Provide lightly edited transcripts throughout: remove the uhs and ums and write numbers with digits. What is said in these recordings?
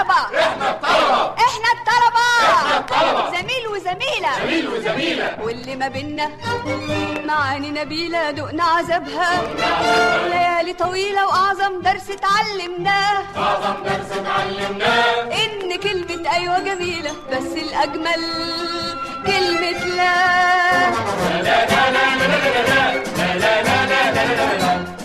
الطلبة. احنا الطلبة. احنا الطلبة. احنا الطلبة. زميل وزميلة. زميل وزميلة. واللي ما بينا معاني نبيلة دقنا عذابها. ليالي طويلة وأعظم درس اتعلمناه. أعظم درس اتعلمناه إن كلمة أيوة جميلة بس الأجمل كلمة لا. لا لا لا لا لا لا لا لا لا لا لا.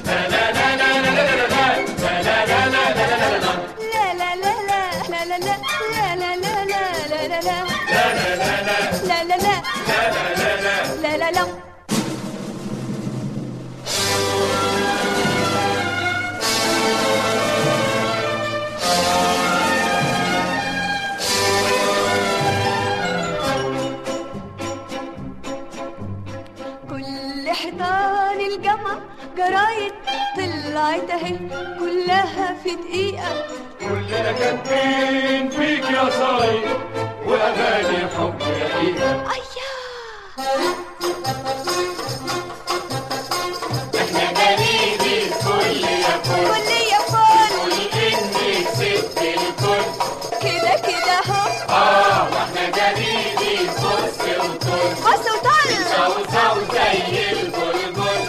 حيطان الجامعة جرايد طلعت اهي كلها في دقيقة. كلنا كاتبين فيك يا صايد وأغاني حب رقيقة. احنا جريدي كل يا فل كل يا فل قول انك ست الكل كده كده اهو. واحنا جريدي بص وطل بص وطل صوصو زي البلبل.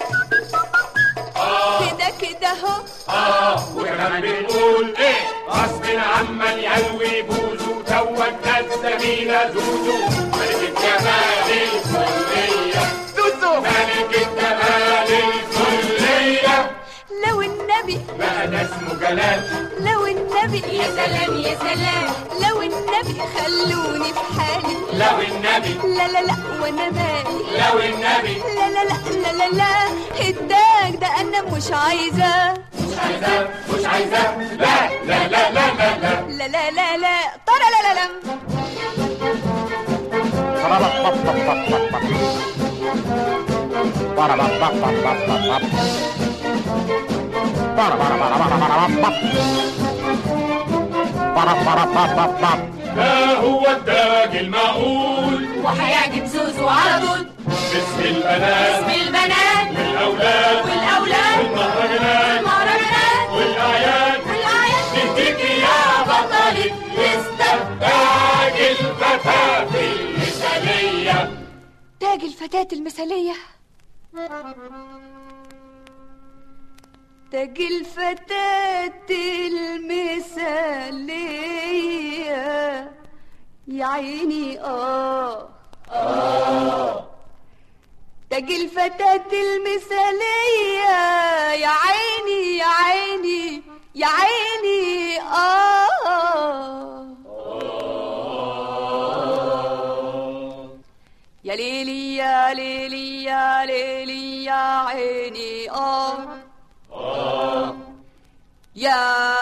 كده كده اهو. وكمان بنقول ايه غصب عمال يلوي بوزو توجنا الزميلة زوزو ملكة جمال الكلية. زوزو ملكة جمال الكلية. لو النبي بقى ده اسمه جلال. لو النبي يا سلام يا سلام. لو النبي خلوني في حالي. لو النبي لا لا لا وانا مالي. لو النبي لا لا لا لا لا لا هداك ده انا مش عايزة. مش عايزة مش عايزة. لا لا لا لا لا لا لا لا لا لا طرا لا لا لا. ده هو التاج المعقول وهيعجب زوزو على طول. باسم البنات باسم البنات والأولاد والمهرجانات والأعياد نهديك يا بطلة تاج الفتاة المثالية. تاج الفتاة المثالية. تاج الفتاة المثالية يا عيني تاج الفتاة المثالية يا عيني يا عيني يا عيني يا ليلي يا ليلي يا ليلي يا عيني يا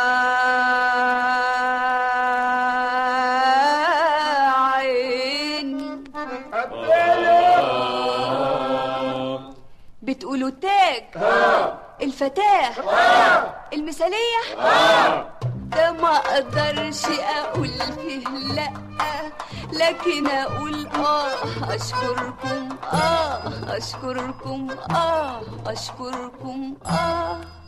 عين. بتقولوا تاج الفتاة المثالية. ده ما اقدرش اقول فيه لا لكن اقول اشكركم اشكركم اشكركم